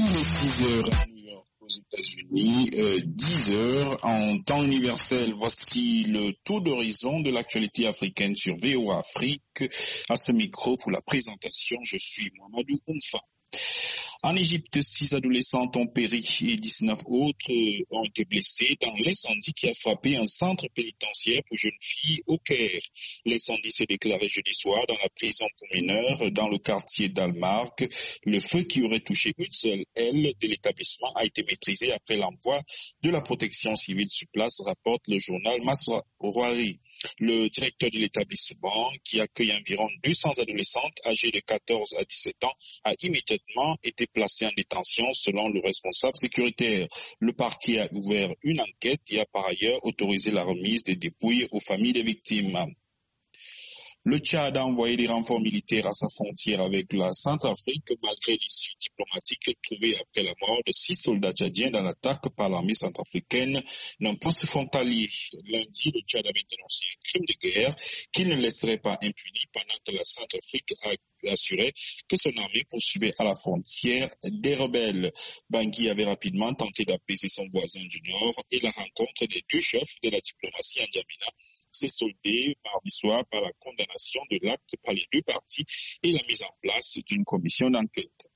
Il est 6 heures à New York aux États-Unis, 10 heures en temps universel. Voici le tour d'horizon de l'actualité africaine sur VOA Afrique. À ce micro pour la présentation, je suis Mohamedou Oumfa. En Égypte, 6 adolescentes ont péri et 19 autres ont été blessés dans l'incendie qui a frappé un centre pénitentiaire pour jeunes filles au Caire. L'incendie s'est déclaré jeudi soir dans la prison pour mineurs dans le quartier d'Al-Mark. Le feu qui aurait touché une seule aile de l'établissement a été maîtrisé après l'envoi de la protection civile sur place, rapporte le journal Masra Ouari. Le directeur de l'établissement, qui accueille environ 200 adolescentes âgées de 14 à 17 ans, a immédiatement été placé en détention selon le responsable sécuritaire. Le parquet a ouvert une enquête et a par ailleurs autorisé la remise des dépouilles aux familles des victimes. Le Tchad a envoyé des renforts militaires à sa frontière avec la Centrafrique malgré l'issue diplomatique trouvée après la mort de 6 soldats tchadiens dans l'attaque par l'armée centrafricaine d'un poste frontalier. Lundi, le Tchad avait dénoncé un crime de guerre qu'il ne laisserait pas impuni pendant que la Centrafrique a assuré que son armée poursuivait à la frontière des rebelles. Bangui avait rapidement tenté d'apaiser son voisin du Nord et la rencontre des deux chefs de la diplomatie en N'Djamena s'est soldée mardi soir par la condamnation de l'acte par les deux parties et la mise en place d'une commission d'enquête.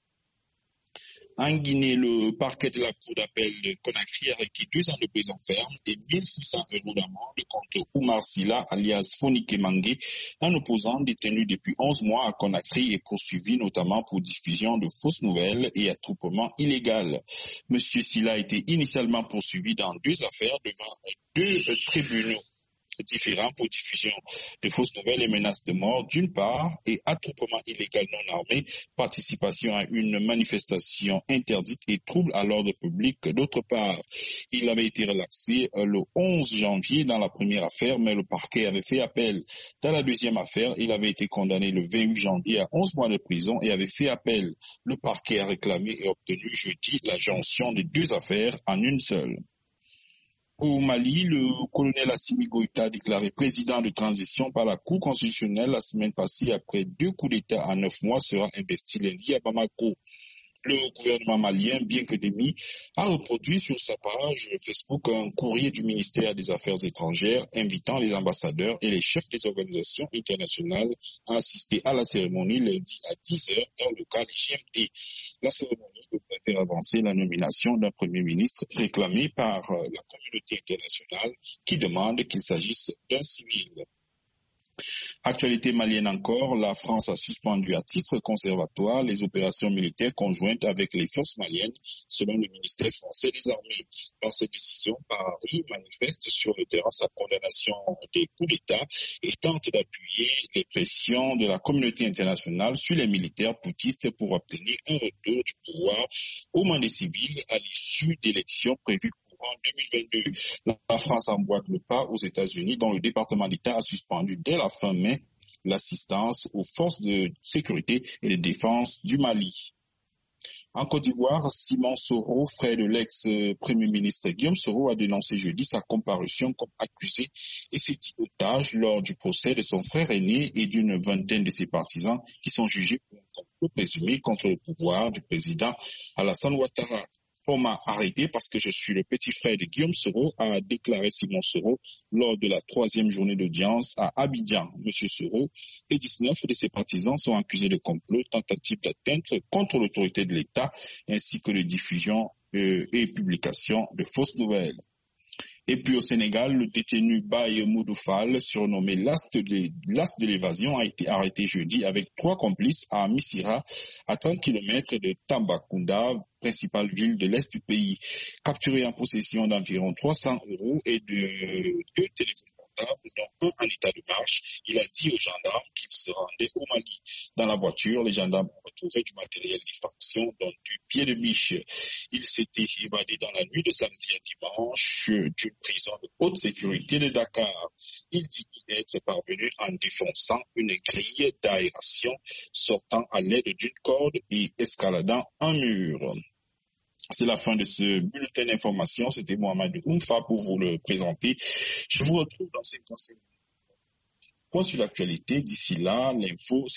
En Guinée, le parquet de la Cour d'appel de Conakry a requis 2 ans de prison ferme et 1 600 € d'amende contre Oumar Silla, alias Fonike Mangé, un opposant détenu depuis 11 mois à Conakry et poursuivi notamment pour diffusion de fausses nouvelles et attroupement illégal. Monsieur Silla a été initialement poursuivi dans 2 affaires devant 2 tribunaux différents pour diffusion de fausses nouvelles et menaces de mort d'une part et attroupement illégal non armé, participation à une manifestation interdite et trouble à l'ordre public d'autre part. Il avait été relaxé le 11 janvier dans la première affaire, mais le parquet avait fait appel. Dans la deuxième affaire, il avait été condamné le 28 janvier à 11 mois de prison et avait fait appel. Le parquet a réclamé et obtenu jeudi la jonction des 2 affaires en une seule. Au Mali, le colonel Assimi Goïta, déclaré président de transition par la Cour constitutionnelle la semaine passée après 2 coups d'État en 9 mois, sera investi lundi à Bamako. Le gouvernement malien, bien que démis, a reproduit sur sa page Facebook un courrier du ministère des Affaires étrangères invitant les ambassadeurs et les chefs des organisations internationales à assister à la cérémonie lundi à 10 heures dans le local GMT. La cérémonie devrait faire avancer la nomination d'un premier ministre réclamé par la communauté internationale qui demande qu'il s'agisse d'un civil. Actualité malienne encore, la France a suspendu à titre conservatoire les opérations militaires conjointes avec les forces maliennes, selon le ministère français des Armées. Dans cette décision, Paris manifeste sur le terrain sa condamnation des coups d'État et tente d'appuyer les pressions de la communauté internationale sur les militaires poutistes pour obtenir un retour du pouvoir au mandat civil à l'issue d'élections prévues en 2022. La France emboîte le pas aux États-Unis, dont le département d'État a suspendu dès la fin mai l'assistance aux forces de sécurité et de défense du Mali. En Côte d'Ivoire, Simon Soro, frère de l'ex-premier ministre Guillaume Soro, a dénoncé jeudi sa comparution comme accusé et s'est dit otage lors du procès de son frère aîné et d'une vingtaine de ses partisans qui sont jugés pour un complot présumé contre le pouvoir du président Alassane Ouattara. On m'a arrêté parce que je suis le petit frère de Guillaume Soro, a déclaré Simon Soro lors de la 3e journée d'audience à Abidjan. Monsieur Soro et 19 de ses partisans sont accusés de complot, tentative d'atteinte contre l'autorité de l'État, ainsi que de diffusion et publication de fausses nouvelles. Et puis au Sénégal, le détenu Baye Moudoufal, surnommé l'as de l'évasion, a été arrêté jeudi avec 3 complices à Missira, à 30 km de Tambacounda, principale ville de l'Est du pays. Capturé en possession d'environ 300 € et de 2 téléphones portables, dont un en état de marche, il a dit aux gendarmes qu'il se rendait au Mali. Dans la voiture, les gendarmes ont retrouvé du matériel d'effraction, dont du pied de biche. Il s'était évadé dans la nuit de samedi à dimanche d'une prison de haute sécurité de Dakar. Il dit être parvenu en défonçant une grille d'aération, sortant à l'aide d'une corde et escaladant un mur. C'est la fin de ce bulletin d'information. C'était Mohamed Oumfa pour vous le présenter. Je vous retrouve dans ces conseils. Point sur l'actualité. D'ici là, l'info,